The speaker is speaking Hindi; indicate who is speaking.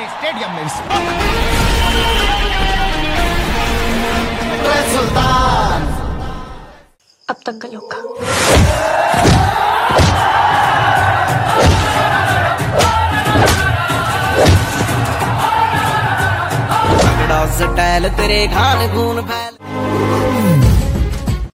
Speaker 1: स्टेडियम में
Speaker 2: सुल्तान
Speaker 3: अब तक का होगा।
Speaker 2: स्टाइल तेरे खान खून फैल